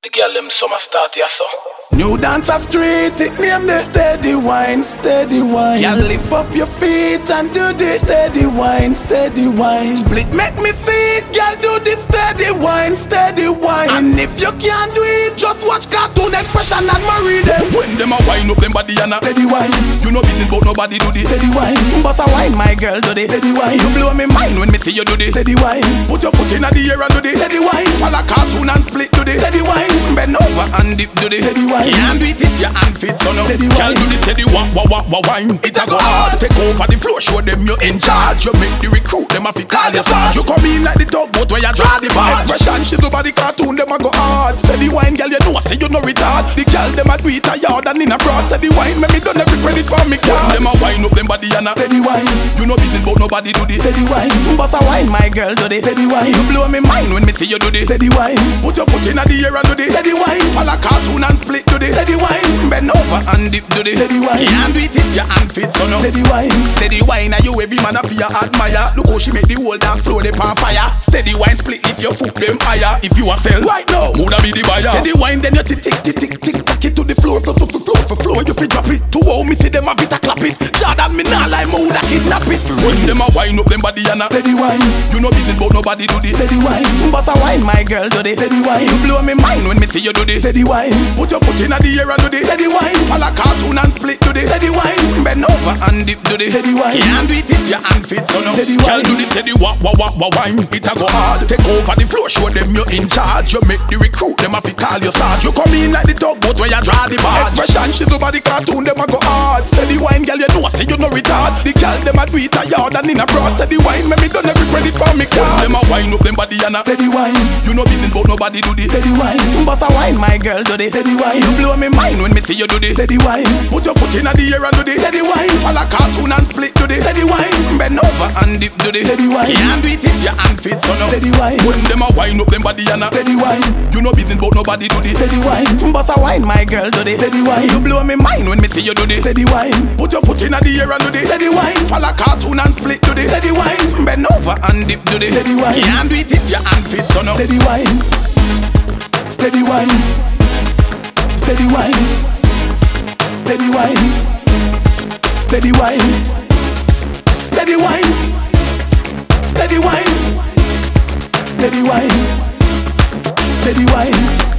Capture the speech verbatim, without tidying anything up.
The girl them summer start, yeah, so. New dance of street, it name the steady wine, steady wine. Y'all lift up your feet and do this steady wine, steady wine. Split make me see it, y'all do this steady wine, steady wine. And if you can't do it, just watch Cartoon Expression and marry them. When them a wine up them body and a steady wine. You know business but nobody do this steady wine. But a wine, my girl, do this steady wine. You blow me mind when me see you do this steady wine. Put your foot in the air and do this steady wine. Follow Cartoon and split do this steady wine. Bend over and dip do this steady wine. Can't do it if your hand fits so no. Steady Can't do this steady wah wah wah wah wine. It a go hard. Take over the floor, show them you in charge. You make the recruit, them a fi call you sarge. You come in like the tugboat where you draw the barge. Expression, she do by the cartoon, them a go hard. Steady wine, girl, you know say you no retard. The girl, them a do it a yard and in a broad. Steady wine, make me done every credit for me card. Them a wine up them body and a steady wine. You know business but nobody do this steady wine. But a wine, my girl, do this steady wine. You blow me mind when me see you do this steady wine. Put your foot in the air and do this steady wine. Follow Cartoon and split do this steady wine. Bend over and dip do this steady wine. Can't do it if your hand fits so no. Steady wine. Steady wine, and you every man a fear admire. Look how she make the whole dance floor they on fire. Steady wine split if your foot them higher. If you a sell right now, woulda be the buyer. Steady wine, then you tick tick tick tick tick tack it to the floor, floor, floor, floor, floor, floor. You fi drop it to how me see them a vita clap it. Jordan me nah like me woulda kidnap it. When them a wine up them body and a steady wine. You know business but nobody do this steady wine. But a wine, my girl, do this steady wine. You blow me mind when me see you do this steady wine. Put your foot in the air and do this steady wine. Follow Cartoon and split do this steady wine. Bend over and dip do this steady wine. Can't do it if your hand fits so no. Steady wine. Can't do this steady wah wah wah wah wine. It a go hard. Take over the floor, show them you in charge. You make the recruit, them a fi call you sarge. You come in like the tugboat where you draw the barge. Expression, she do by the cartoon, them a go hard. Steady wine, girl, you know say you no retard. The girl, them a do it a yard and in a broad. Steady wine, make me done every credit for me card. Them a wine up them body and a steady wine. You know business but nobody do this steady wine. But a wine, my girl, do this steady wine. You blow me mind when me see you do this steady wine. Put your foot in the air and do this steady wine. Follow Cartoon and split do this steady wine. Bend over and dip do this steady wine. Can't do it if your hand fits so no. Steady wine. When them a wine up them body and a steady wine. You know business but nobody do this steady wine. But a wine, my girl, do this steady wine. You blow me mind when me see you do this steady wine. Put your foot in the air and do this steady wine. Follow Cartoon and split do this steady wine. Bend over and dip do this steady wine. Can't do it if your hand fits so no. Steady wine. Steady wine. Steady wine. Steady wine. Steady wine. Steady wine. Steady wine. Steady wine. Steady wine.